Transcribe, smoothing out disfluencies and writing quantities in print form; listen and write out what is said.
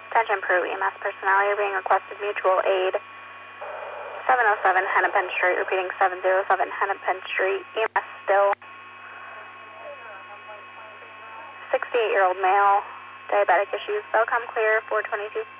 Attention Peru EMS personnel, you're being requested mutual aid. 707 Hennepin Street, repeating 707 Hennepin Street. EMS still. 68-year-old male, diabetic issues. They'll come clear 422.